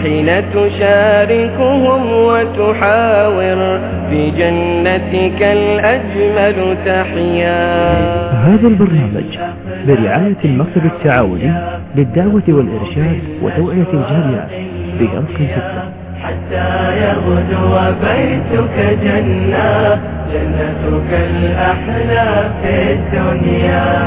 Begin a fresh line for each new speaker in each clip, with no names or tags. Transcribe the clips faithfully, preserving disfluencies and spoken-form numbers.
حين تشاركهم وتحاور في جنتك الأجمل تحيا.
هذا البرنامج برعاية المكتب التعاوني للدعوة والإرشاد وتوعية الجامعات بأمس ستة.
حتى يغدو بيتك جنة، جنتك الأحلى في الدنيا.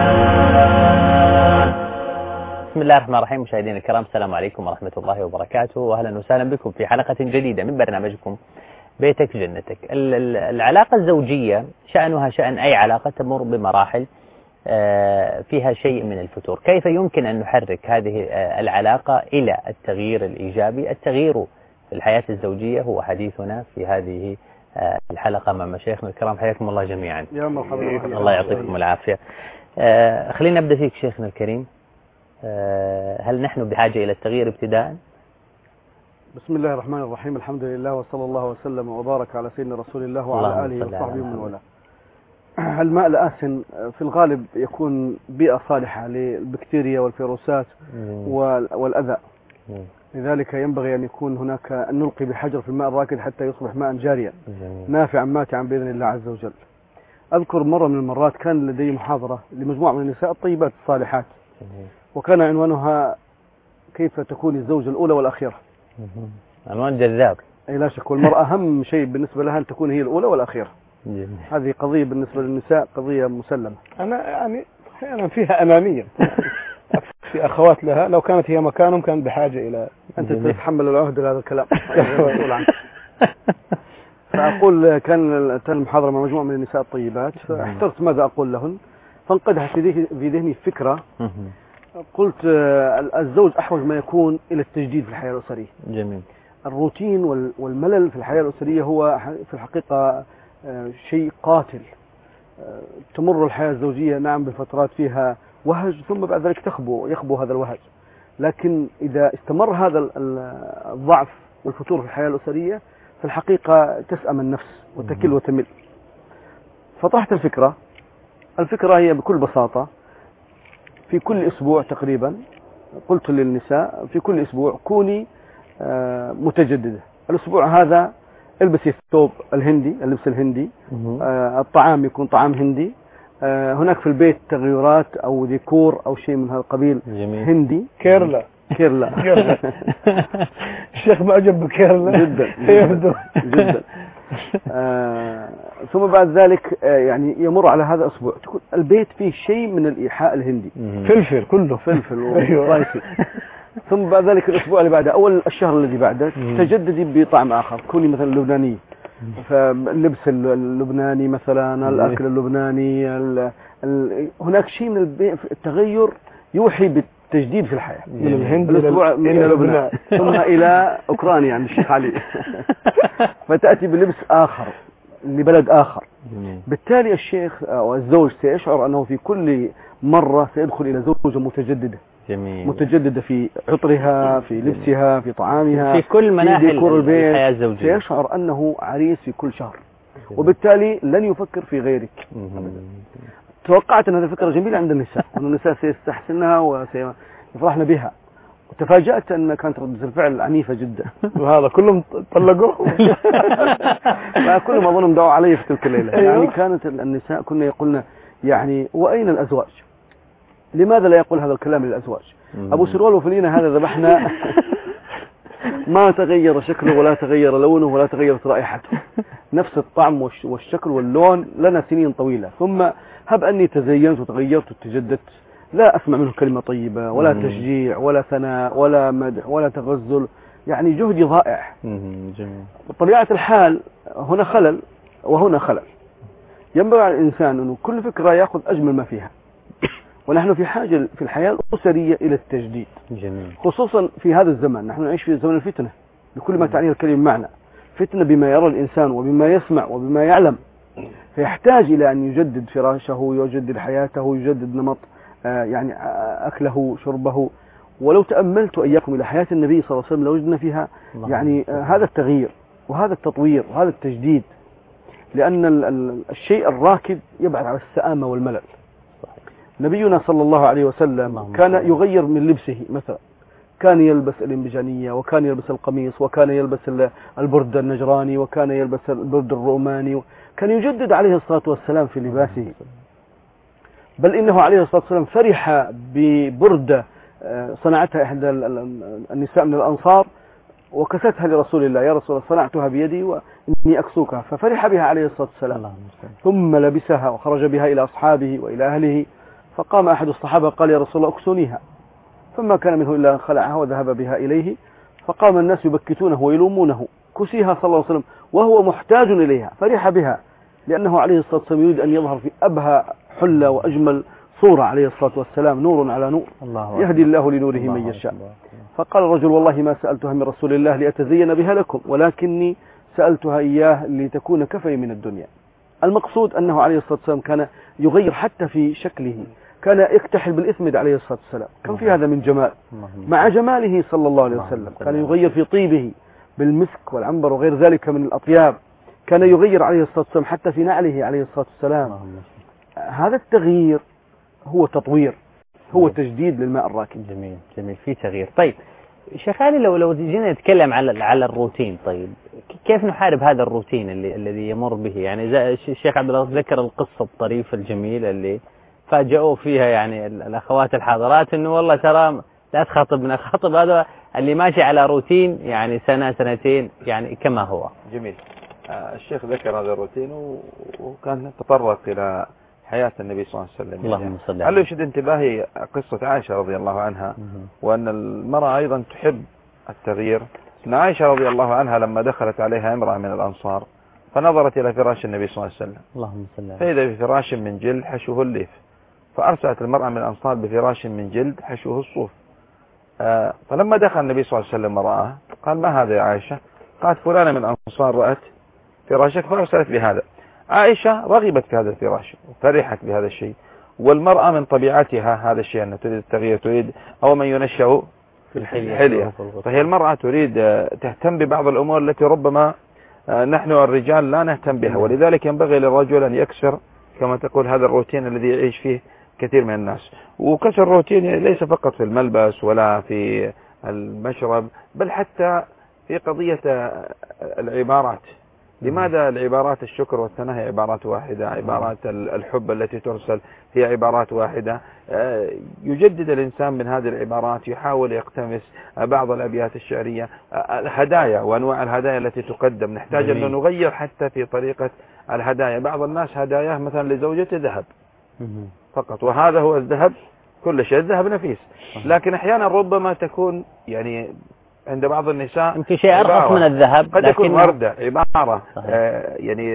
بسم الله الرحمن الرحيم. مشاهدينا الكرام، السلام عليكم ورحمة الله وبركاته، وأهلا وسهلا بكم في حلقة جديدة من برنامجكم بيتك جنتك. العلاقة الزوجية شأنها شأن أي علاقة تمر بمراحل فيها شيء من الفتور. كيف يمكن أن نحرك هذه العلاقة إلى التغيير الإيجابي؟ التغيير في الحياة الزوجية هو حديثنا في هذه الحلقة مع مشايخنا الكرام. حياكم الله جميعا.
يا مرحبا.
الله يعطيكم العافية. خلينا نبدأ فيك شيخنا الكريم. هل نحن بحاجة إلى التغيير ابتداء؟
بسم الله الرحمن الرحيم. الحمد لله وصلى الله وسلم وبارك على سيدنا رسول الله وعلى آله وصحبه ومن والاه. الماء الآسن في الغالب يكون بيئة صالحة للبكتيريا والفيروسات والأذى، لذلك ينبغي أن يكون هناك أن نلقي بحجر في الماء الراكد حتى يصبح ماء جاريا نافعا ماتعا بإذن الله عز وجل. أذكر مرة من المرات كان لدي محاضرة لمجموعة من النساء الطيبات الصالحات، وكان عنوانها كيف تكون الزوجة الأولى والأخيرة.
عنوان جذاب.
أي لا شك، والمرأة أهم شيء بالنسبة لها أن تكون هي الأولى والأخيرة. جميل. هذه قضية بالنسبة للنساء قضية مسلمة. أنا يعني أحيانا فيها أنانية في أخوات لها، لو كانت هي مكانهم كان بحاجة إلى أنت تتحمل العهد لهذا الكلام. فأقول كان المحاضرة مع مجموعة من النساء الطيبات، فاحترت ماذا أقول لهن، فانقدح في ذهني فكرة. قلت الزوج أحوج ما يكون إلى التجديد في الحياة الأسرية.
جميل.
الروتين والملل في الحياة الأسرية هو في الحقيقة شيء قاتل. تمر الحياة الزوجية نعم بفترات فيها وهج، ثم بعد ذلك تخبو يخبو هذا الوهج، لكن إذا استمر هذا الضعف والفتور في الحياة الأسرية في الحقيقة تسأم النفس وتكل وتمل. فطرحت الفكرة. الفكرة هي بكل بساطة في كل أسبوع تقريبا قلت للنساء في كل أسبوع كوني متجددة. الأسبوع هذا البسي الثوب الهندي، اللبس الهندي، الطعام يكون طعام هندي، هناك في البيت تغيرات أو ديكور أو شيء من هذا القبيل.
جميل.
هندي.
كيرلا
كيرلا
الشيخ معجب بكيرلا
جدا جدا, جدا. آه ثم بعد ذلك آه يعني يمر على هذا الأسبوع تكون البيت فيه شيء من الإيحاء الهندي،
فلفل كله
فلفل وسبايسي. ثم بعد ذلك الأسبوع اللي بعده أول الشهر الذي بعده تجددي بطعم آخر، كوني مثلا لبناني، فاللبس اللبناني مثلا، الأكل اللبناني، ال ال هناك شيء من التغير يوحي بالتجديد في الحياة.
من الهند
الأسبوع من لبنان ثم إلى أوكرانيا عند الشيخ علي فتأتي بلبس آخر لبلد آخر. بالتالي الشيخ أو الزوج سيشعر أنه في كل مرة سيدخل إلى زوجة متجددة.
جميل.
متجددة في عطرها، في لبسها، في طعامها،
في كل مناحي الحياة
الزوجية. سيشعر أنه عريس في كل شهر، وبالتالي لن يفكر في غيرك. توقعت أن هذه الفكرة جميلة عند النساء، وأن النساء سيستحسنها وسيفرحن بها، وتفاجأت أن كانت ردة الفعل عنيفة جدا.
وهذا كلهم طلقوا
كلهم أظنهم دعوا علي في تلك الليلة. يعني كانت النساء كنا يقولن يعني وأين الأزواج؟ لماذا لا يقول هذا الكلام للأزواج؟ أبو سروال وفلينا هذا ذبحنا ما تغير شكله ولا تغير لونه ولا تغيرت رائحته، نفس الطعم والشكل واللون لنا سنين طويلة، ثم هب أني تزينت وتغيرت وتجددت لا أسمع منه كلمة طيبة ولا تشجيع ولا ثناء ولا مدح ولا تغزل، يعني جهدي ضائع. بطبيعة الحال هنا خلل وهنا خلل. ينبغي على الإنسان أنه كل فكرة يأخذ أجمل ما فيها، ونحن في حاجة في الحياة الأسرية إلى التجديد.
جميل.
خصوصا في هذا الزمن، نحن نعيش في زمن الفتنة بكل ما تعنيه الكلمة معنى، فتنة بما يرى الإنسان وبما يسمع وبما يعلم، فيحتاج إلى أن يجدد فراشه، يجدد حياته، يجدد نمط آه يعني آه أكله شربه. ولو تأملت إياكم إلى حياة النبي صلى الله عليه وسلم لوجدنا فيها يعني آه هذا التغيير وهذا التطوير وهذا التجديد، لأن ال ال الشيء الراكد يبعد على السآمة والملل. نبينا صلى الله عليه وسلم كان يغير من لبسه مثلا، كان يلبس الإنبجانية، وكان يلبس القميص، وكان يلبس البرد النجراني، وكان يلبس البرد الروماني، كان يجدد عليه الصلاة والسلام في لباسه. بل إنه عليه الصلاة والسلام فرح ببردة صنعتها إحدى النساء من الأنصار وكستها لرسول الله، يا رسول الله صنعتها بيدي وإني أكسوكها، ففرح بها عليه الصلاة والسلام، ثم لبسها وخرج بها إلى أصحابه وإلى أهله، فقام أحد الصحابة قال يا رسول الله أكسونيها، فما كان منه إلا أن خلعها وذهب بها إليه، فقام الناس يبكتونه ويلومونه، كسيها صلى الله عليه وسلم وهو محتاج إليها، فرح بها لأنه عليه الصلاة والسلام يريد أن يظهر في أبهى حلة وأجمل صورة عليه الصلاة والسلام، نور على نور، يهدي الله لنوره من يشاء. فقال الرجل والله ما سألتها من رسول الله لأتزين بها لكم، ولكني سألتها إياه لتكون كفي من الدنيا. المقصود أنه عليه الصلاة والسلام كان يغير حتى في شكله، كان يكتحل بالإثمد عليه الصلاة والسلام، كان في هذا من جمال مع جماله صلى الله عليه وسلم، كان يغير في طيبه بالمسك والعنبر وغير ذلك من الأطياب، كان يغير عليه الصلاة والسلام حتى في نعله عليه الصلاة والسلام. هذا التغيير هو تطوير، هو تجديد للماء الراكد.
جميل جميل، في تغيير. طيب شيخ علي، لو لو جينا نتكلم على على الروتين، طيب كيف نحارب هذا الروتين اللي الذي يمر به؟ يعني الشيخ عبد الله ذكر القصة الطريفة الجميلة اللي فاجأوا فيها يعني الأخوات الحاضرات إنه والله ترى لا تخاطبنا، خاطب هذا اللي ماشي على روتين يعني سنة سنتين يعني كما هو.
جميل. آه الشيخ ذكر هذا الروتين وكان تطرق إلى حياة النبي صلى الله عليه وسلم.
اللهم صل عليه.
هل يشد انتباهي قصة عائشة رضي الله عنها، وأن المرأة أيضا تحب التغيير. أن عائشة رضي الله عنها لما دخلت عليها امرأة من الأنصار فنظرت إلى فراش النبي صلى الله عليه وسلم،
اللهم صل عليه،
فإذا بفراش من جلد حشوه الليف، فأرسلت المرأة من الأنصار بفراش من جلد حشوه الصوف. آه فلما دخل النبي صلى الله عليه وسلم ورآه قال ما هذا يا عائشة؟ قالت فلانة من الأنصار رأت فراشك فأرسلت بهذا. عائشة رغبت في هذا الفراش وفرحت بهذا الشيء، والمرأة من طبيعتها هذا الشيء أنها تريد التغيير، تريد أو من ينشأ في الحلية، فهي المرأة تريد تهتم ببعض الأمور التي ربما نحن الرجال لا نهتم بها، ولذلك ينبغي للرجل أن يكسر كما تقول هذا الروتين الذي يعيش فيه كثير من الناس. وكسر الروتين ليس فقط في الملبس ولا في المشرب، بل حتى في قضية العبارات. لماذا العبارات الشكر والثناء هي عبارات واحدة، عبارات الحب التي ترسل هي عبارات واحدة؟ يجدد الإنسان من هذه العبارات، يحاول يقتمس بعض الأبيات الشعرية، الهدايا وأنواع الهدايا التي تقدم، نحتاج أن نغير حتى في طريقة الهدايا. بعض الناس هداياه مثلا لزوجته ذهب فقط، وهذا هو الذهب، كل شيء الذهب نفيس، لكن أحيانا ربما تكون يعني عند بعض النساء
يمكن شيء أرخص من الذهب،
قد يكون وردة، عبارة آه يعني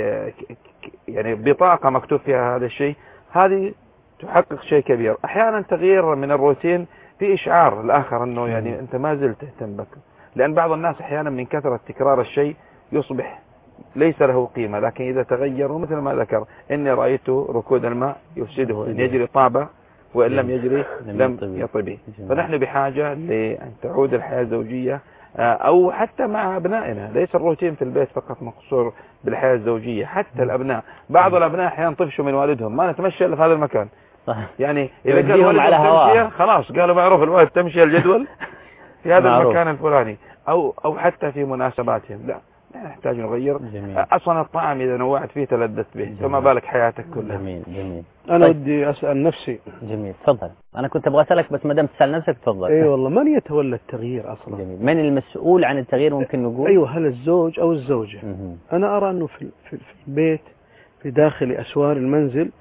يعني بطاقة مكتوب فيها هذا الشيء، هذه تحقق شيء كبير. أحيانا تغيير من الروتين في إشعار الآخر أنه يعني أنت ما زلت تهتم بك، لأن بعض الناس أحيانا من كثرة تكرار الشيء يصبح ليس له قيمة، لكن إذا تغير مثل ما ذكر إني رأيت ركود الماء يفسده، إن يجري طابة وإن لم يجري لم يطبي. فنحن بحاجة لأن تعود الحياة الزوجية أو حتى مع أبنائنا، ليس الروتين في البيت فقط مقصور بالحياة الزوجية، حتى الأبناء. بعض الأبناء أحيانا طفشوا من والدهم، ما نتمشى إلا في هذا المكان، يعني إذا كان والدهم تمشي خلاص قالوا معروف الوالد تمشي الجدول في هذا معروف. المكان الفلاني، أو أو حتى في مناسباتهم، لا نحتاج نغير. جميل. أصلا الطعام إذا نوعت فيه تلذذت به، فما بالك حياتك كلها.
جميل جميل.
أنا طيب. ودي أسأل نفسي.
جميل تفضل. أنا كنت أبغى أسألك بس ما دام تسأل نفسك تفضل.
أي والله من يتولى التغيير أصلا؟
جميل. من المسؤول عن التغيير ممكن نقول؟
أيوة، هل الزوج أو الزوجة؟ مه. أنا أرى أنه في في البيت في داخل أسوار المنزل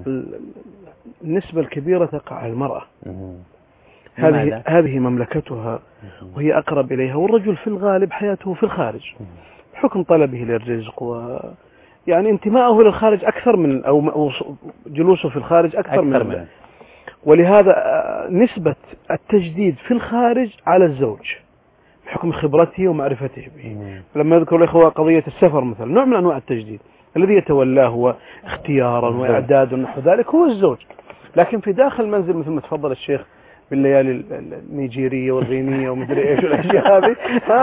النسبة الكبيرة تقع على المرأة. مه. هذه هذه مملكتها مه. وهي أقرب إليها، والرجل في الغالب حياته في الخارج. مه. حكم طلبه للرزق و يعني انتمائه للخارج أكثر من أو جلوسه في الخارج أكثر, أكثر من, من ولهذا نسبة التجديد في الخارج على الزوج بحكم خبرته ومعرفته به. لما يذكر الإخوة قضية السفر مثلا، نوع من أنواع التجديد الذي يتولاه هو اختيارا وإعدادا ونحو ذلك هو الزوج، لكن في داخل المنزل مثل ما تفضل الشيخ
بالليالي النيجيرية والغينية ومدري ايش الاشياء هذه.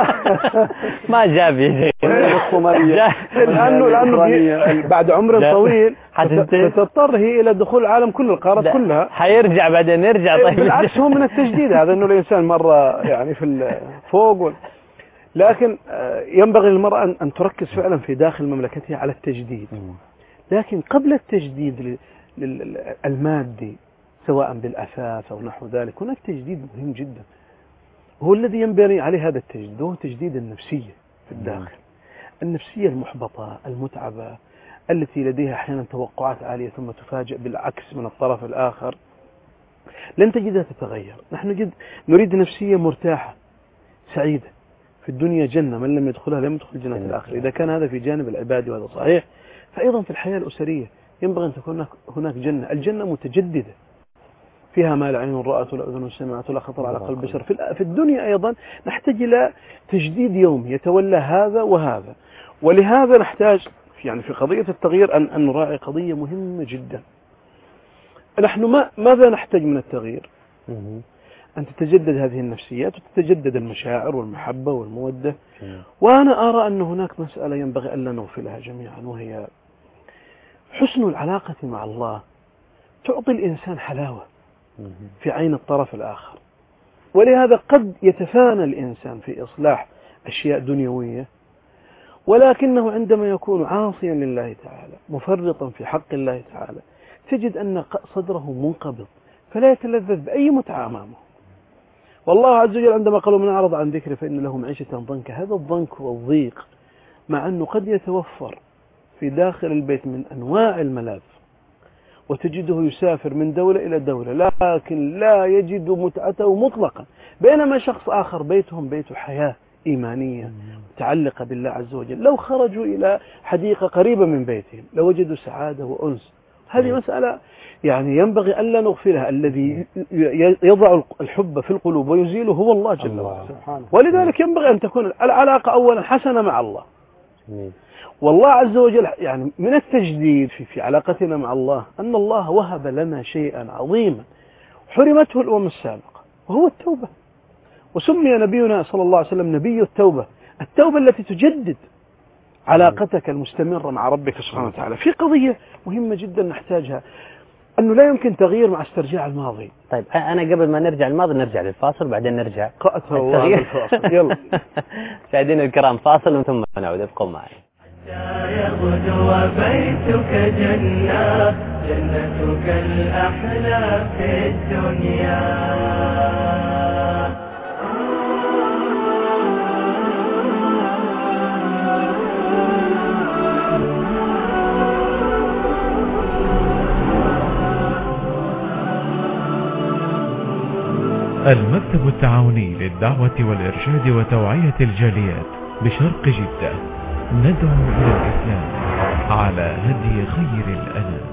ما جاب يا
الصومالية لانه لانه بعد عمر طويل ستضطر هي الى دخول العالم كل القارات كلها.
حيرجع بعدين يرجع. طيب
بالعكس هو من التجديد هذا، انه الانسان مرة يعني في فوق، لكن ينبغي للمرأة ان تركز فعلا في داخل مملكتها على التجديد. لكن قبل التجديد المادي سواء بالأساس أو نحو ذلك هناك تجديد مهم جدا، هو الذي ينبني عليه هذا التجديد، هو تجديد النفسية في الداخل. النفسية المحبطة المتعبة التي لديها أحيانا توقعات عالية ثم تفاجئ بالعكس من الطرف الآخر، لن تجدها تتغير. نحن جد نريد نفسية مرتاحة سعيدة، في الدنيا جنة، من لم يدخلها لم يدخل جنة الآخرة. إذا كان هذا في جانب العباد وهذا صحيح، فأيضا في الحياة الأسرية ينبغي أن تكون هناك جنة. الجنة متجددة فيها ما لا عين رأت ولا أذن سمعت ولا خطر على قلب بشر. في الدنيا أيضا نحتاج إلى تجديد يومي يتولى هذا وهذا، ولهذا نحتاج يعني في قضية التغيير أن أن نراعي قضية مهمة جدا. نحن ما ماذا نحتاج من التغيير؟ أن تتجدد هذه النفسيات وتتجدد المشاعر والمحبة والمودة. وأنا أرى أن هناك مسألة ينبغي ألا نغفلها جميعا، وهي حسن العلاقة مع الله تعطي الإنسان حلاوة في عين الطرف الآخر. ولهذا قد يتفانى الإنسان في إصلاح أشياء دنيوية، ولكنه عندما يكون عاصيا لله تعالى مفرطا في حق الله تعالى تجد أن صدره منقبض فلا يتلذذ بأي متعة أمامه. والله عز وجل عندما قالوا من أعرض عن ذكر فإن له معيشة ضنكا، هذا الضنك والضيق مع أنه قد يتوفر في داخل البيت من أنواع الملاذ، وتجده يسافر من دولة إلى دولة لكن لا يجد متعته مطلقا، بينما شخص آخر بيتهم بيت حياة إيمانية متعلقة بالله عز وجل، لو خرجوا إلى حديقة قريبة من بيتهم لوجدوا سعادة وأنس. هذه مسألة يعني ينبغي ألا نغفلها. الذي يضع الحب في القلوب ويزيله هو الله جل وعلا، ولذلك ينبغي أن تكون العلاقة أولا حسنة مع الله. والله عز وجل يعني من التجديد في, في علاقتنا مع الله أن الله وهب لنا شيئا عظيما حرمته الأمم السابقة، وهو التوبة. وسمي نبينا صلى الله عليه وسلم نبي التوبة، التوبة التي تجدد علاقتك المستمرة مع ربك سبحانه وتعالى. في قضية مهمة جدا نحتاجها، أنه لا يمكن تغيير مع استرجاع الماضي.
طيب أنا قبل ما نرجع الماضي نرجع للفاصل بعدين نرجع
قأت الله بالفاصل. يلا
مشاهدينا الكرام فاصل ثم نعود، ابقوا معي.
حتى يغدو بيتك جنة، جنتك الأحلى في الدنيا.
المكتب التعاوني للدعوة والإرشاد وتوعية الجاليات بشرق جدة، ندعو إلى الإسلام على هدي خير الأنام.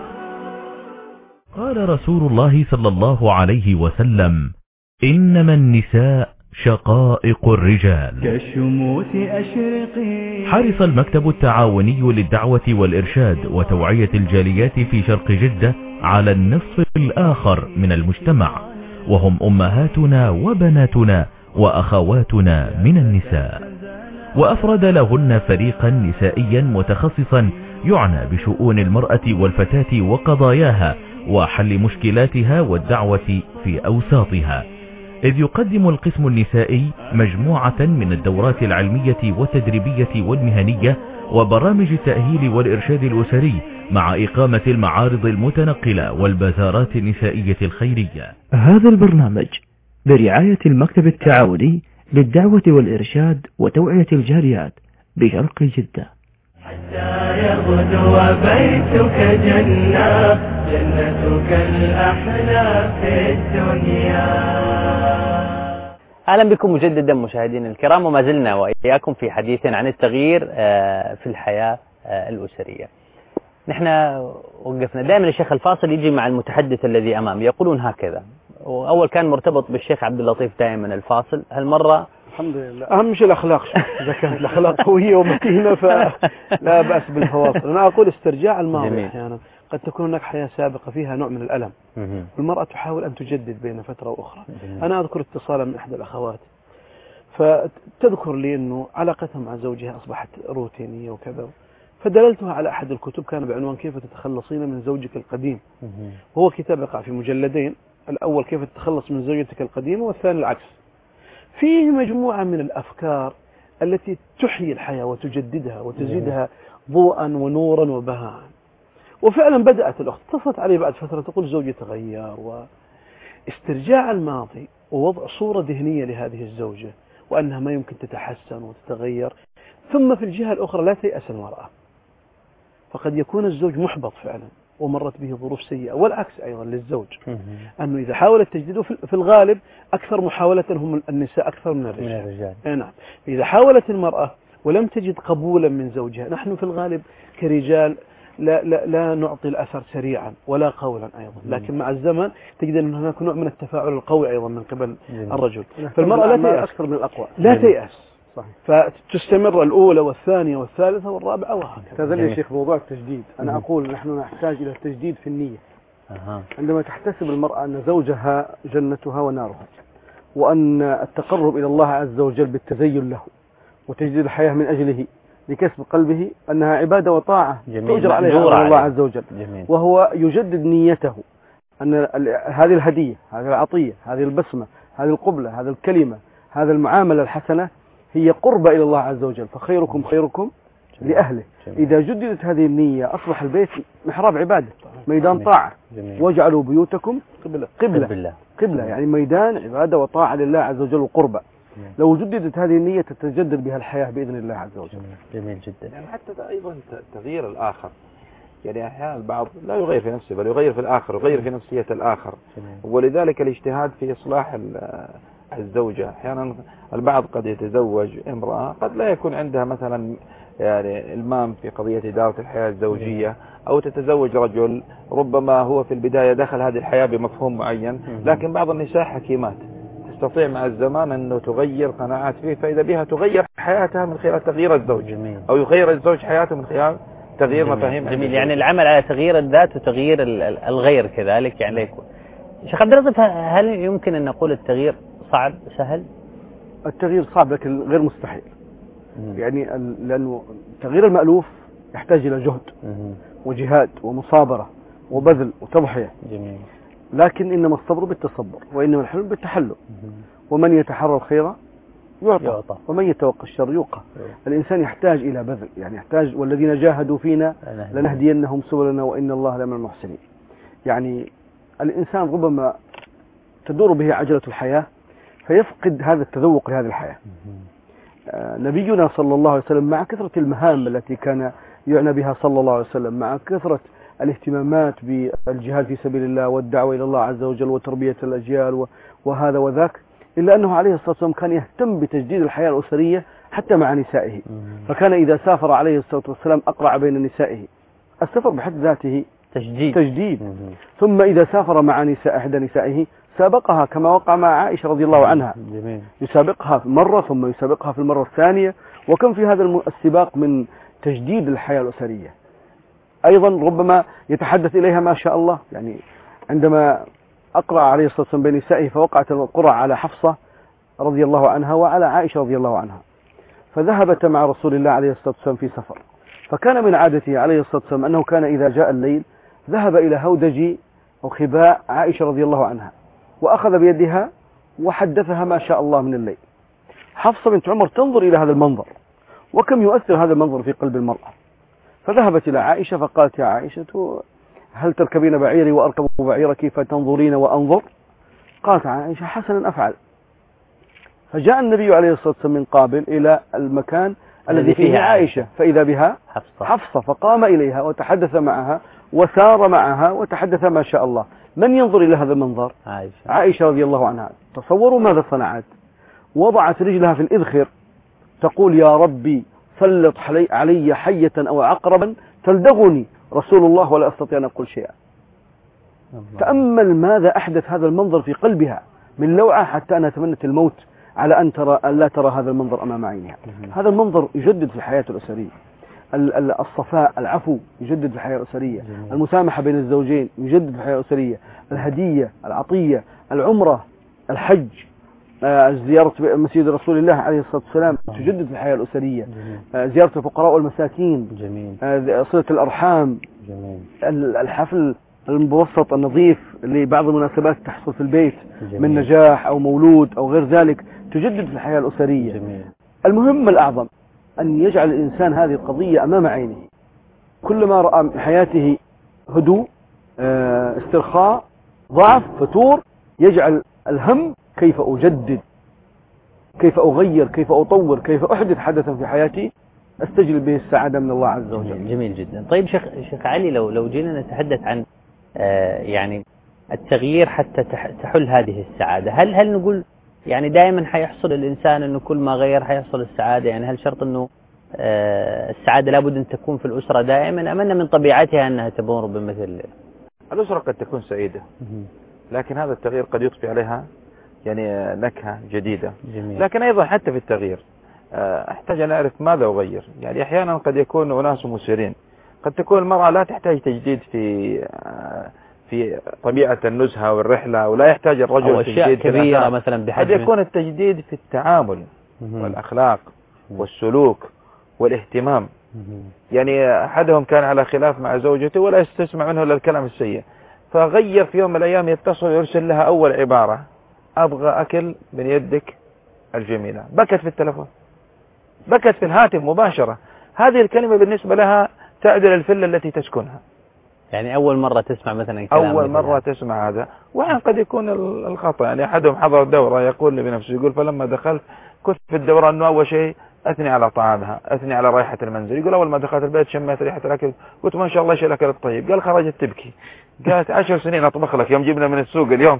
قال رسول الله صلى الله عليه وسلم: إنما النساء شقائق الرجال
كالشموس أشرقي.
حرص المكتب التعاوني للدعوة والإرشاد وتوعية الجاليات في شرق جدة على النصف الآخر من المجتمع، وهم أمهاتنا وبناتنا وأخواتنا من النساء، وأفرد لهن فريقا نسائيا متخصصا يعنى بشؤون المرأة والفتاة وقضاياها وحل مشكلاتها والدعوة في أوساطها، إذ يقدم القسم النسائي مجموعة من الدورات العلمية والتدريبية والمهنية وبرامج التأهيل والإرشاد الأسري، مع إقامة المعارض المتنقلة والبازارات النسائية الخيرية.
هذا البرنامج برعاية المكتب التعاوني للدعوة والإرشاد وتوعية الجاليات بشرق جدة.
حتى يغدو بيتك جنة، جنتك الأحلى في الدنيا.
أهلا بكم مجددا مشاهدينا الكرام، وما زلنا وإياكم في حديث عن التغيير في الحياة الأسرية. نحن وقفنا دائما الشيخ الفاصل يجي مع المتحدث الذي أمامي يقولون هكذا، وأول كان مرتبط بالشيخ عبد اللطيف دائما الفاصل، هالمرة
الحمد لله.
أهم شيء الأخلاق. شوف إذا كانت الأخلاق قوية ومتينة فلا بأس بالفواصل. أنا أقول استرجاع الماضي أحيانا قد تكون هناك حياة سابقة فيها نوع من الألم، والمرأة تحاول أن تجدد بين فترة وأخرى. أنا أذكر اتصالا من إحدى الأخوات فتذكر لي أنه علاقتها مع زوجها أصبحت روتينية وكذا، فدللتها على أحد الكتب كان بعنوان كيف تتخلصين من زوجك القديم، وهو كتاب يقع في مجلدين، الأول كيف تتخلص من زوجتك القديمة والثاني العكس. فيه مجموعة من الأفكار التي تحيي الحياة وتجددها وتزيدها ضوءا ونورا وبهاء. وفعلا بدأت الأخت اتصلت علي بعد فترة تقول زوجي تغير، واسترجاع الماضي ووضع صورة ذهنية لهذه الزوجة وأنها ما يمكن تتحسن وتتغير. ثم في الجهة الأخرى لا تيأس المرأة، فقد يكون الزوج محبط فعلا ومرت به ظروف سيئة، والعكس أيضا للزوج، أنه إذا حاول التجديد في الغالب أكثر محاولة هم النساء أكثر من الرجال. نعم. إذا حاولت المرأة ولم تجد قبولا من زوجها، نحن في الغالب كرجال لا, لا, لا نعطي الأثر سريعا ولا قولا أيضا، لكن مع الزمن تجد أن هناك نوع من التفاعل القوي أيضا من قبل الرجل. فالمرأة لا تيأس
أكثر من الأقوى،
لا تيأس، فتستمر الأولى والثانية والثالثة والرابعة وهكذا.
تذل يا شيخ موضوع التجديد، أنا أقول نحن نحتاج إلى التجديد في النية. عندما تحتسب المرأة أن زوجها جنتها ونارها، وأن التقرب إلى الله عز وجل بالتزين له وتجديد الحياة من أجله لكسب قلبه أنها عبادة وطاعة تؤجر عليها الله عز وجل، جميل. وهو يجدد نيته أن هذه الهدية، هذه العطية، هذه البسمة، هذه القبلة، هذه الكلمة، هذه المعاملة الحسنة هي قربة إلى الله عز وجل، فخيركم خيركم جميل. لأهله. جميل. إذا جددت هذه النية أصبح البيت محراب عبادة، ميدان طاعة، واجعلوا بيوتكم قبلة قبلة, قبلة. قبلة يعني ميدان عبادة وطاعة لله عز وجل وقربة. لو جددت هذه النية تتجدد بها الحياة بإذن الله عز وجل.
جميل جدا.
يعني حتى أيضا تغيير الآخر، يعني أحيانا البعض لا يغير في نفسه بل يغير في الآخر، يغير في نفسية الآخر. جميل. ولذلك الاجتهاد في إصلاح الزوجة. أحيانا البعض قد يتزوج امرأة قد لا يكون عندها مثلا يعني المام في قضية إدارة الحياة الزوجية، أو تتزوج رجل ربما هو في البداية دخل هذه الحياة بمفهوم معين، لكن بعض النساء حكيمات تستطيع مع الزمان أنه تغير قناعات فيه، فإذا بها تغير حياتها من خلال تغيير الزوج. جميل. أو يغير الزوج حياته من خلال تغيير جميل. مفاهيم.
جميل. يعني العمل على تغيير الذات وتغيير الغير كذلك يعني لا يكون. شيخ عبد اللطيف، هل يمكن أن نقول التغيير صعب سهل؟
التغيير صعب لكن غير مستحيل. مم. يعني لأنه تغيير المألوف يحتاج إلى جهد مم. وجهاد ومصابرة وبذل وتضحية. جميل. لكن إنما الصبر بالتصبر، وإنما الحلم بالتحلم. مم. ومن يتحرى الخير يعطى, يعطى. ومن يتوقى الشر يوقى. الإنسان يحتاج إلى بذل، يعني يحتاج والذين جاهدوا فينا لنهدينهم سبلنا وإن الله لمن المحسنين. يعني الإنسان ربما تدور به عجلة الحياة فيفقد هذا التذوق لهذه الحياة. آه نبينا صلى الله عليه وسلم مع كثرة المهام التي كان يعنى بها صلى الله عليه وسلم، مع كثرة الاهتمامات بالجهاد في سبيل الله والدعوة إلى الله عز وجل وتربية الأجيال وهذا وذاك، إلا أنه عليه الصلاة والسلام كان يهتم بتجديد الحياة الأسرية حتى مع نسائه. فكان إذا سافر عليه الصلاة والسلام أقرع بين نسائه. السفر بحد ذاته تجديد, تجديد. ثم إذا سافر مع نساء إحدى نسائه سابقها كما وقع مع عائشة رضي الله عنها. جميل. يسابقها في مرة ثم يسابقها في المرة الثانية، وكم في هذا السباق من تجديد الحياة الأسرية. أيضا ربما يتحدث إليها ما شاء الله، يعني عندما أقرأ عليه الصلاة والسلام بين نسائه فوقعت القرعة على حفصة رضي الله عنها وعلى عائشة رضي الله عنها، فذهبت مع رسول الله عليه الصلاة والسلام في سفر، فكان من عادته عليه الصلاة والسلام أنه كان إذا جاء الليل ذهب إلى هودج أو خباء عائشة رضي الله عنها وأخذ بيدها وحدثها ما شاء الله من الليل. حفصة بنت عمر تنظر إلى هذا المنظر وكم يؤثر هذا المنظر في قلب المرأة، فذهبت إلى عائشة فقالت: يا عائشة هل تركبين بعيري وأركب بعيرك فتنظرين وأنظر؟ قالت عائشة: حسنا أفعل. فجاء النبي عليه الصلاة والسلام من قابل إلى المكان الذي فيه عائشة فإذا بها حفصة. حفصة فقام إليها وتحدث معها وسار معها وتحدث ما شاء الله. من ينظر إلى هذا المنظر؟ عائشة, عائشة رضي الله عنها. تصوروا ماذا صنعت. وضعت رجلها في الإذخر تقول: يا ربي سلط علي حية أو عقربا تلدغني رسول الله ولا أستطيع أن أقول شيئا. تأمل ماذا أحدث هذا المنظر في قلبها من لوعة حتى أنها تمنت الموت على أن ترى أن لا ترى هذا المنظر أمام عينها. هذا المنظر يجدد في الحياة الأسرية. الصفاء، العفو يجدد في الحياة الأسرية. المسامحة بين الزوجين يجدد في الحياة الأسرية. الهدية، العطية، العمرة، الحج، زيارة مسجد رسول الله عليه الصلاة والسلام تجدد في الحياة الأسرية. زيارة الفقراء والمساكين، صلة الأرحام، الحفل المبسط النظيف لبعض المناسبات تحصل في البيت من نجاح أو مولود أو غير ذلك تجدد في الحياة الأسرية. المهم الأعظم أن يجعل الإنسان هذه القضية أمام عينه، كلما رأى من حياته هدوء، استرخاء، ضعف، فتور، يجعل الهم كيف أجدد، كيف أغير، كيف أطور، كيف أحدث حدثا في حياتي أستجلب به السعادة من الله عز وجل.
جميل جدا. طيب شيخ شيخ علي، لو لو جينا نتحدث عن آه يعني التغيير حتى تحل هذه السعادة، هل هل نقول يعني دائما حيحصل الإنسان إنه كل ما غير حيحصل السعادة؟ يعني هل شرط إنه آه السعادة لابد أن تكون في الأسرة دائما، أم أن من طبيعتها أنها تمر بمثل؟
الأسرة قد تكون سعيدة، لكن هذا التغيير قد يضفي عليها يعني نكهة جديدة.
جميل.
لكن أيضا حتى في التغيير أحتاج أن أعرف ماذا أغير. يعني أحيانا قد يكون أناس مسيرين، قد تكون المرأة لا تحتاج تجديد في في طبيعة النزهة والرحلة، ولا يحتاج الرجل
تجديد كبيرة مثلا بحجم.
قد يكون التجديد في التعامل والأخلاق والسلوك والاهتمام. يعني أحدهم كان على خلاف مع زوجته ولا يستسمع منه إلا الكلام السيء، فغير في يوم من الأيام يتصل ويرسل لها أول عبارة: أبغى أكل من يدك الجميلة. بكت في التلفون، بكت في الهاتف مباشرة. هذه الكلمة بالنسبة لها تعدل الفلة التي تسكنها.
يعني أول مرة تسمع مثلا كلام
أول مرة تسمع هذا. وعن قد يكون الخطأ. يعني أحدهم حضر دورة يقول لي بنفسه، يقول فلما دخلت كنت في الدورة أنه أول شيء أثني على طعامها، أثني على رائحة المنزل. يقول أول ما دخلت البيت شميت ريحة الأكل، قلت ما شاء الله ايش الأكل الطيب. قال خرجت تبكي، قالت عشر سنين أطبخ لك، يوم جبنا من السوق اليوم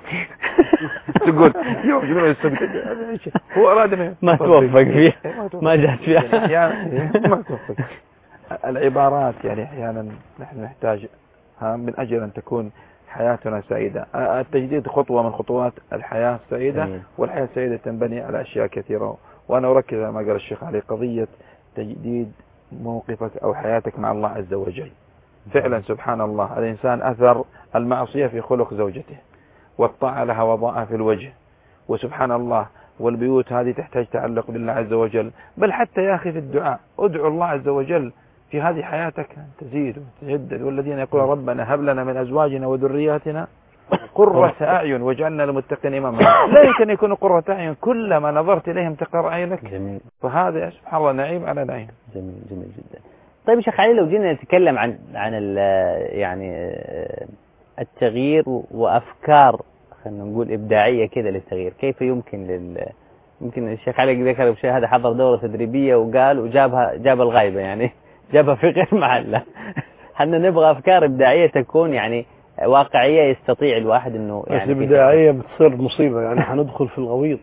تقول يوم جبنا من السوق. هو أراد
ما توفق فيه، ما جات فيها.
أحيانا ما توفق. العبارات يعني أحيانا نحن نحتاج من أجل أن تكون حياتنا سعيدة. التجديد خطوة من خطوات الحياة السعيدة، والحياة السعيدة تنبني على أشياء كثيرة. وأنا أركز على ما قال الشيخ علي، قضية تجديد موقفك أو حياتك مع الله عز وجل. فعلا سبحان الله، الإنسان أثر المعصية في خلق زوجته، والطاعة لها وضاء في الوجه. وسبحان الله، والبيوت هذه تحتاج تعلق بالله عز وجل. بل حتى يا أخي في الدعاء ادعو الله عز وجل في هذه حياتك تزيد وتجدد. والذين يقولون ربنا هب لنا من أزواجنا وذرياتنا قرة أعين واجعلنا للمتقين إماما. لا يمكن يكون قرة أعين كلما نظرت إليهم تقر عينك.
جميل.
فهذا سبحان الله نعيم على نعيم.
جميل جميل جدا. طيب شيخ علي، لو جينا نتكلم عن عن يعني التغيير وأفكار خلينا نقول إبداعية كذا للتغيير، كيف يمكن لل يمكن الشيخ علي ذكر بشيء هذا، حضر دورة تدريبية وقال وجابها جاب الغايبة، يعني جابها في غير محلها. احنا نبغى أفكار إبداعية تكون يعني واقعية، يستطيع الواحد إنه يعني
الإبداعية بتصير مصيبة، يعني حندخل في الغويط.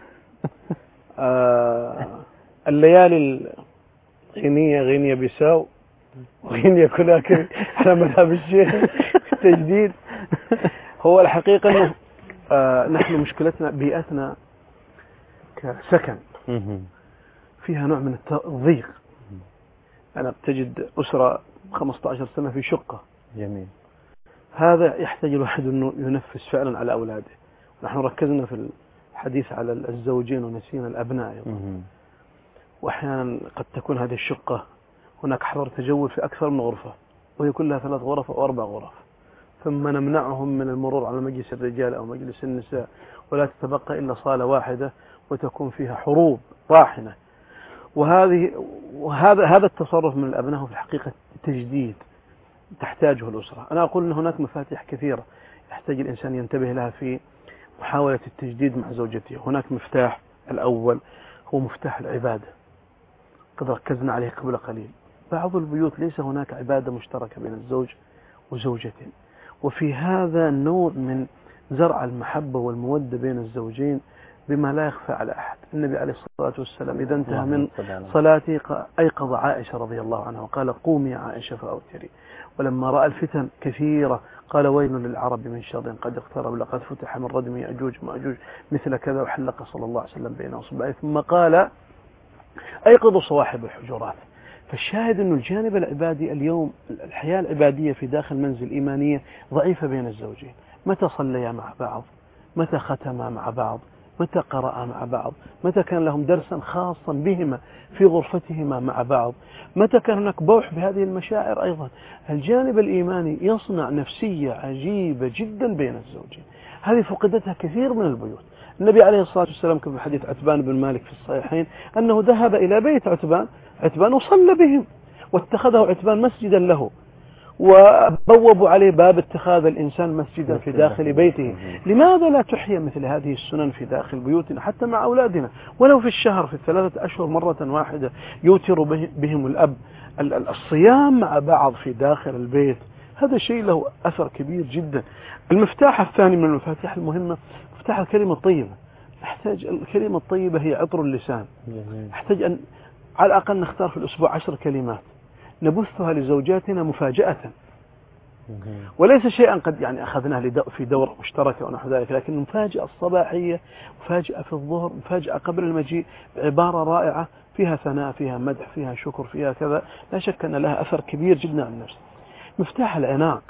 آه الليالي الغينية غينيا بيساو وغينيا كوناكري على مذهب الشيخ التجديد. هو الحقيقة أنه آه نحن مشكلتنا بيئتنا كسكن فيها نوع من الضيق. أنا بتجد أسرة خمسة عشر سنة في شقة.
جميل.
هذا يحتاج الواحد أنه ينفس فعلا على أولاده. نحن ركزنا في الحديث على الزوجين ونسينا الأبناء. وأحيانا قد تكون هذه الشقة هناك حظر تجول في أكثر من غرفة، وهي كلها ثلاث غرف أو أربع غرف، ثم نمنعهم من المرور على مجلس الرجال أو مجلس النساء، ولا تتبقى إلا صالة واحدة وتكون فيها حروب طاحنة. وهذه وهذا هذا التصرف من الأبناء في الحقيقة تجديد تحتاجه الأسرة. أنا أقول أن هناك مفاتيح كثيرة يحتاج الإنسان ينتبه لها في محاولة التجديد مع زوجته. هناك مفتاح الأول هو مفتاح العبادة، قد ركزنا عليه قبل قليل. بعض البيوت ليس هناك عبادة مشتركة بين الزوج وزوجته، وفي هذا النوع من زرع المحبة والمودة بين الزوجين بما لا يخفى على أحد. النبي عليه الصلاة والسلام إذا انتهى من صلاته أيقظ عائشة رضي الله عنها وقال قومي يا عائشة فأوتري. ولما رأى الفتن كثيرة قال ويل للعرب من شر قد اقترب لقد فتح من ردم يأجوج مأجوج مثل كذا، وحلق صلى الله عليه وسلم بين أصبعيه ثم قال أيقظوا صواحب الحجرات. فالشاهد أن الجانب العبادي اليوم الحياة العبادية في داخل منزل إيمانية ضعيفة بين الزوجين. متى صليا مع بعض، متى ختما مع بعض، متى قرأ مع بعض، متى كان لهم درسا خاصا بهما في غرفتهما مع بعض، متى كان هناك بوح بهذه المشاعر. أيضا الجانب الإيماني يصنع نفسية عجيبة جدا بين الزوجين، هذه فقدتها كثير من البيوت. النبي عليه الصلاة والسلام كما في حديث عتبان بن مالك في الصحيحين أنه ذهب إلى بيت عتبان عتبان وصلى بهم، واتخذه عتبان مسجدا له، وبوبوا عليه باب اتخاذ الإنسان مسجدا في داخل بيته. لماذا لا تحيى مثل هذه السنن في داخل بيوتنا حتى مع أولادنا، ولو في الشهر في الثلاثة أشهر مرة واحدة يوتر بهم الأب الصيام مع بعض في داخل البيت. هذا شيء له أثر كبير جدا. المفتاح الثاني من المفاتيح المهمة مفتاح الكلمة الطيبة. نحتاج الكلمة الطيبة هي عطر اللسان. نحتاج أن على الأقل نختار في الأسبوع عشر كلمات نبثها لزوجاتنا مفاجأة، وليس شيئا قد يعني أخذناه في دورة مشتركة ونحو ذلك، لكن مفاجأة الصباحية، مفاجأة في الظهر، مفاجأة قبل المجيء، بعبارة رائعة فيها ثناء، فيها مدح، فيها شكر، فيها كذا، لا شك أن لها أثر كبير جدا على النفس. مفتاح العناق،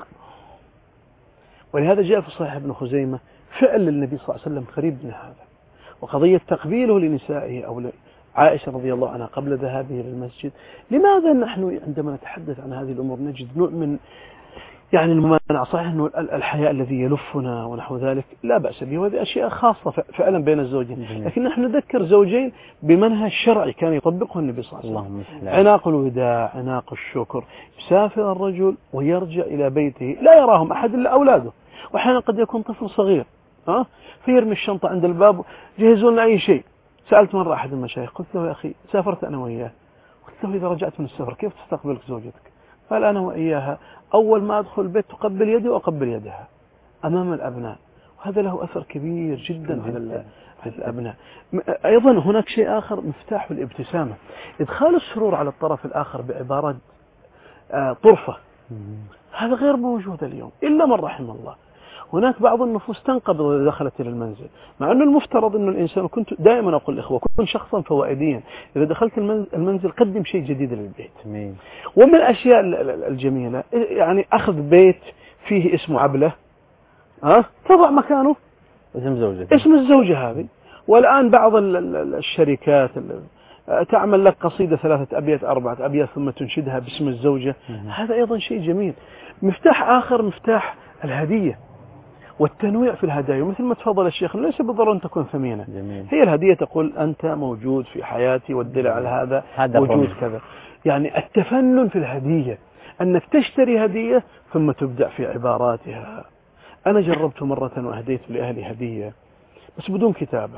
ولهذا جاء في صحيح ابن خزيمة فعل النبي صلى الله عليه وسلم قريب من هذا، وقضية تقبيله لنسائه أو عائشة رضي الله عنها قبل ذهابه للمسجد. لماذا نحن عندما نتحدث عن هذه الأمور نجد نوع من يعني الممانعة؟ صحيح أنه الحياء الذي يلفنا ونحو ذلك لا بأس به، وهذه أشياء خاصة فعلا بين الزوجين، لكن نحن نذكر زوجين بمنهج شرعي كان يطبقه النبي صلى الله عليه وسلم. عناق الوداع، عناق الشكر. يسافر الرجل ويرجع إلى بيته لا يراهم أحد إلا أولاده، وأحيانا قد يكون طفل صغير ها فيرمي الشنطة عند الباب جهزوا لنا أي شيء. سألت مرة أحد المشايخ قلت له يا أخي سافرت أنا وإياه، قلت له إذا رجعت من السفر كيف تستقبلك زوجتك؟ قال أنا وإياها أول ما أدخل البيت تقبل يدي وأقبل يدها أمام الأبناء، وهذا له أثر كبير جدا على الأبناء. أيضا هناك شيء آخر مفتاح الابتسامة، إدخال السرور على الطرف الآخر بعبارة طرفة، هذا غير موجود اليوم إلا من رحم الله. هناك بعض النفوس تنقبض إذا دخلت إلى المنزل، مع أنه المفترض أن الإنسان، كنت دائما أقول الإخوة كن شخصا فوائديا، إذا دخلت المنزل قدم شيء جديد للبيت. مين. ومن الأشياء الجميلة يعني أخذ بيت فيه اسم عبلة ها تضع مكانه
اسم زوجة
اسم الزوجة هذه. والآن بعض الشركات تعمل لك قصيدة ثلاثة أبيات أربعة أبيات ثم تنشدها باسم الزوجة. هذا أيضا شيء جميل. مفتاح آخر مفتاح الهدية والتنويع في الهدايا، مثل ما تفضل الشيخ ليس بالضرورة أن تكون ثمينة. جميل. هي الهدية تقول أنت موجود في حياتي والدل على هذا, هذا موجود رمز. كذا يعني التفنن في الهدية، أنك تشتري هدية ثم تبدع في عباراتها. أنا جربت مرة وأهديت لأهلي هدية بس بدون كتابة،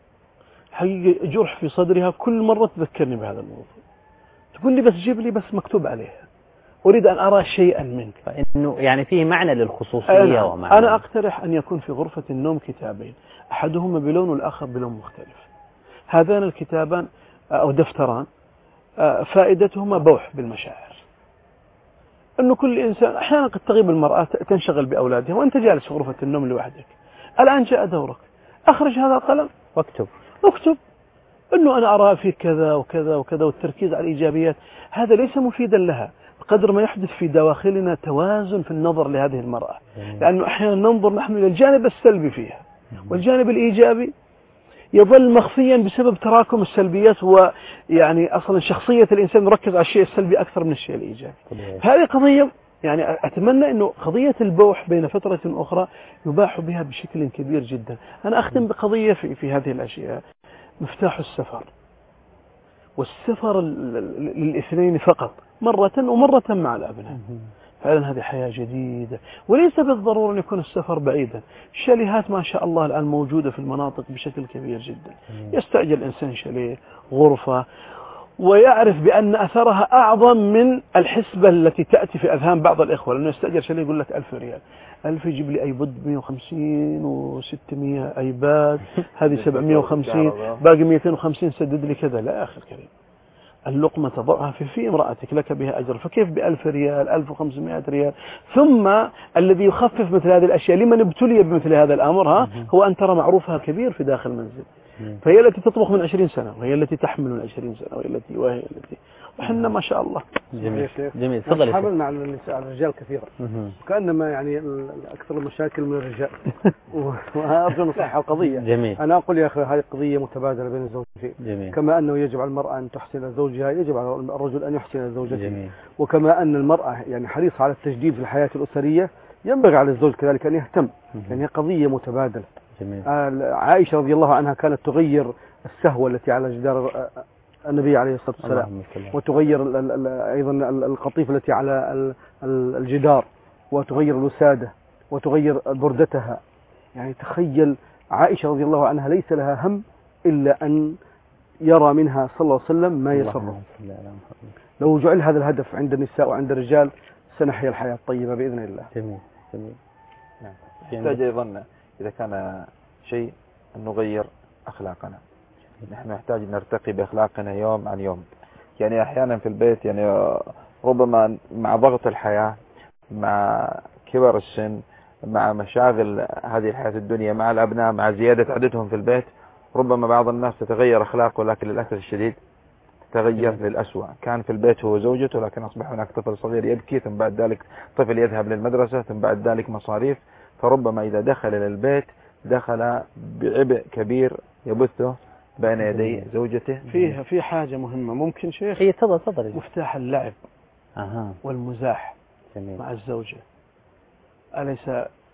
حقيقة جرح في صدرها كل مرة تذكرني بهذا الموضوع، تقول لي بس جيب لي بس مكتوب عليها، أريد أن أرى شيئا منك.
فإنه يعني فيه معنى للخصوصية.
أنا,
ومعنى
أنا أقترح أن يكون في غرفة النوم كتابين، أحدهما بلون والآخر بلون مختلف. هذان الكتابان أو دفتران فائدتهما بوح بالمشاعر، أنه كل إنسان أحيانا قد تغيب المرأة تنشغل بأولادها وأنت جالس في غرفة النوم لوحدك، الآن جاء دورك، أخرج هذا القلم
واكتب
اكتب أنه أنا أرى فيك كذا وكذا وكذا، والتركيز على الإيجابيات. هذا ليس مفيدا لها قدر ما يحدث في دواخلنا توازن في النظر لهذه المرأة، لأنه أحيانا ننظر نحن إلى الجانب السلبي فيها، والجانب الإيجابي يظل مخفيا بسبب تراكم السلبيات، ويعني أصلا شخصية الإنسان يركز على الشيء السلبي أكثر من الشيء الإيجابي. هذه قضية يعني أتمنى أنه قضية البوح بين فترة أخرى يباح بها بشكل كبير جدا. أنا أختم بقضية في, في هذه الأشياء، مفتاح السفر، والسفر للاثنين فقط مرة ومرة مع الأبناء. فعلا هذه حياة جديدة، وليس بالضرورة أن يكون السفر بعيدا. الشاليهات ما شاء الله الآن موجودة في المناطق بشكل كبير جدا، يستأجر الإنسان شاليه غرفة ويعرف بأن أثرها أعظم من الحسبة التي تأتي في أذهان بعض الإخوة، لأنه يستأجر شيء يقول لك ألف ريال، ألف يجيب لي أيبود مئة وخمسين وستمائة أيباد، هذه سبعمائة وخمسين، باقي مئتين وخمسين سدد لي كذا. لا يا أخي الكريم، اللقمة تضعها في في امرأتك لك بها أجر، فكيف بألف ريال، ألف وخمسمائة ريال؟ ثم الذي يخفف مثل هذه الأشياء لمن ابتلي بمثل هذا الأمر ها هو أن ترى معروفها كبير في داخل المنزل، فهي التي تطبخ من عشرين سنة، وهي التي تحمل من عشرين سنة، وهي التي وهي التي وحنا ما شاء الله.
جميل جميل. تفضل.
حملنا على النساء على الرجال كثيرا، كأنما يعني أكثر المشاكل من الرجال. وأرجو نصحح القضية.
جميل.
أنا أقول يا أخي هذه قضية متبادلة بين الزوجين.
جميل.
كما أنه يجب على المرأة أن تحسن زوجها، يجب على الرجل أن يحسن زوجته.
جميل.
وكما أن المرأة يعني حريصة على التجديد في الحياة الأسرية، ينبغي على الزوج كذلك أن يهتم. يعني هي قضية متبادلة.
جميل.
عائشة رضي الله عنها كانت تغير السهوة التي على جدار النبي عليه الصلاة والسلام، وتغير أيضا القطيفة التي على الجدار، وتغير الوسادة، وتغير بردتها. يعني تخيل عائشة رضي الله عنها ليس لها هم إلا أن يرى منها صلى الله عليه وسلم ما يسره. لو جعل هذا الهدف عند النساء وعند الرجال سنحيا الحياة الطيبة بإذن الله.
جميل جميل.
نعم. يحتاج أيضا إذا كان شيء أن نغير أخلاقنا. نحن نحتاج نرتقي بأخلاقنا يوم عن يوم. يعني أحيانا في البيت يعني ربما مع ضغط الحياة، مع كبر السن، مع مشاغل هذه الحياة الدنيا، مع الأبناء، مع زيادة عددهم في البيت، ربما بعض الناس تتغير أخلاقه، لكن للأسف الشديد تغير للأسوأ. كان في البيت هو زوجته، لكن أصبح هناك طفل صغير يبكي، ثم بعد ذلك طفل يذهب للمدرسة، ثم بعد ذلك مصاريف. فربما إذا دخل للبيت دخل بعبء كبير يبثه بين يدي زوجته.
فيها في حاجة مهمة ممكن شيخ؟
هي تفضل تفضل.
مفتاح اللعب
أها.
والمزاح. جميل. مع الزوجة. أليس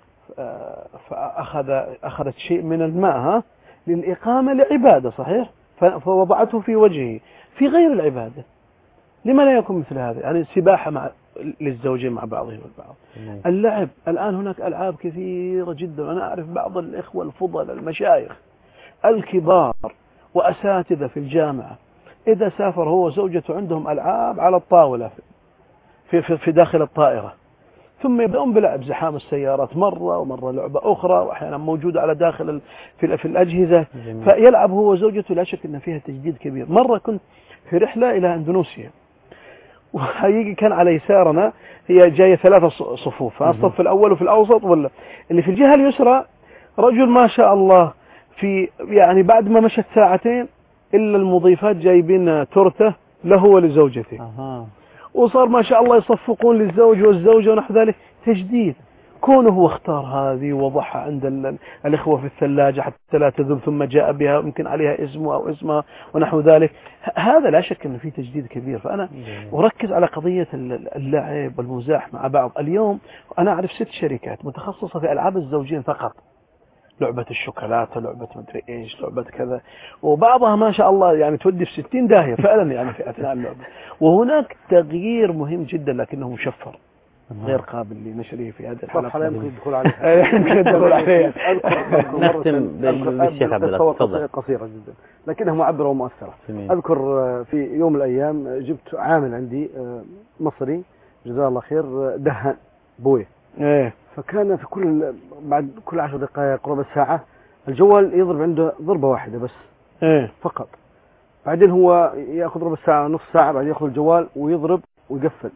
فأخذ أخذت شيء من الماء ها للإقامة لعبادة صحيح، فوضعته في وجهه في غير العبادة. لما لا يكون مثل هذا؟ يعني السباحة مع للزوجين مع بعضهم البعض.
جميل.
اللعب الآن هناك ألعاب كثيرة جدا. أنا أعرف بعض الإخوة الفضل المشايخ الكبار وأساتذة في الجامعة إذا سافر هو وزوجته عندهم ألعاب على الطاولة في, في, في داخل الطائرة، ثم يبدأون بلعب زحام السيارات مرة ومرة لعبة أخرى، وأحيانا موجودة على داخل في, في الأجهزة. جميل. فيلعب هو وزوجته، لا شك أن فيها تجديد كبير. مرة كنت في رحلة إلى أندونيسيا، وحقيقي كان على يسارنا هي جاية ثلاثة صفوف، الصف الأول وفي الأوسط، ولا اللي في الجهة اليسرى رجل ما شاء الله في يعني بعد ما مشت ساعتين إلا المضيفات جايبين تورته له ولزوجته.
أها.
وصار ما شاء الله يصفقون للزوج والزوجة ونحو ذلك. تجديد كونه هو اختار هذه وضعها عند الإخوة في الثلاجة حتى لا تذوب، ثم جاء بها يمكن عليها اسمه أو اسمها ونحو ذلك. هذا لا شك أنه فيه تجديد كبير. فأنا أركز على قضية اللعب والمزاح مع بعض. اليوم أنا أعرف ست شركات متخصصة في ألعاب الزوجين فقط، لعبة الشوكولاتة، لعبة مدري إيش، لعبة كذا، وبعضها ما شاء الله يعني تودي في ستين داهية فعلا يعني في أثناء اللعبة. وهناك تغيير مهم جدا لكنه مشفر غير قابل لنشره في هذه الحلقة.
يمكن يدخل عليها.
يمكن يدخل عليها.
نختم بالشيخ عبد الله. تفضل.
قصيرة جدا لكنها معبرة ومؤثرة.
جميل.
أذكر في يوم من الأيام جبت عامل عندي مصري جزاه الله خير دهن بويه.
ايه.
فكان في كل بعد كل عشر دقائق ربع ساعة الجوال يضرب عنده ضربة واحدة بس.
ايه.
فقط. بعدين هو يأخذ ربع ساعة نص ساعة، بعدين يأخذ الجوال ويضرب ويقفل.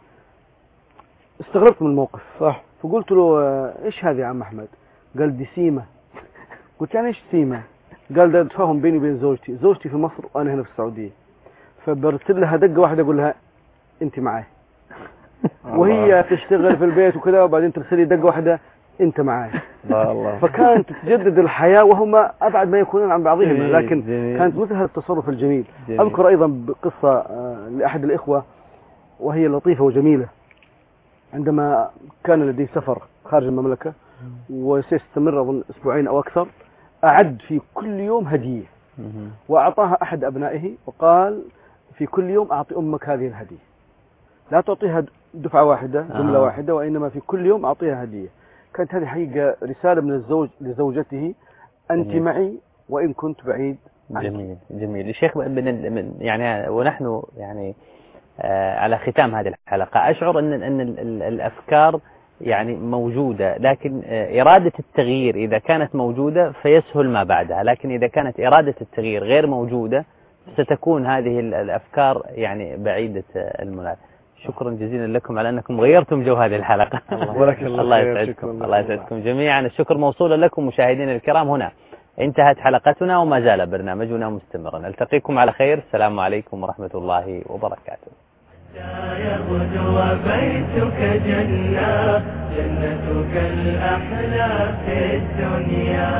استغربت من الموقف.
صح.
فقلت له ايش هذا يا عم احمد؟ قال دي سيمة. قلت يعني ايش سيمة؟ قال ده تفاهم بيني وبين زوجتي، زوجتي في مصر وانا هنا في السعودية، فبرسل لها دقة واحدة اقول لها انت معي، وهي تشتغل في البيت وكذا، وبعدين ترسلي دقة واحدة انت معي.
الله.
فكانت تتجدد الحياة وهما ابعد ما يكونون عن بعضهم، لكن كانت مثل هذا التصرف الجميل. جميل. اذكر ايضا بقصة لاحد الاخوة وهي لطيفة وجميلة. عندما كان لديه سفر خارج المملكة وسيستمر أظن أسبوعين أو أكثر، أعد في كل يوم هدية وأعطاها أحد أبنائه وقال في كل يوم أعطي أمك هذه الهدية، لا تعطيها دفعة واحدة جملة آه. واحدة، وإنما في كل يوم أعطيها هدية. كانت هذه حقيقة رسالة من الزوج لزوجته: أنت معي وإن كنت بعيد
جميل جميل. الشيخ من يعني ونحن يعني على ختام هذه الحلقة أشعر أن أن الأفكار يعني موجودة، لكن إرادة التغيير إذا كانت موجودة فيسهل ما بعدها، لكن إذا كانت إرادة التغيير غير موجودة ستكون هذه الأفكار يعني بعيدة المنال. شكرا جزيلا لكم على أنكم غيرتم جو هذه الحلقة. الله يسعدكم. الله يسعدكم جميعا. الشكر موصول لكم مشاهدينا الكرام. هنا انتهت حلقتنا وما زال برنامجنا مستمرا. نلتقيكم على خير. السلام عليكم ورحمة الله وبركاته.
يغدو بيتك جنة جنتك الأحلى في الدنيا.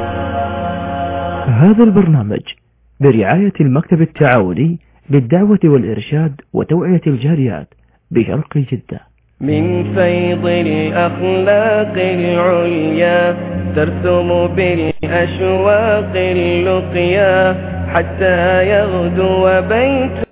هذا البرنامج برعاية المكتب التعاوني للدعوة والإرشاد وتوعية الجاليات بشرق جدة.
من فيض الأخلاق العليا ترسم بالأشواق اللقيا حتى يغدو بيت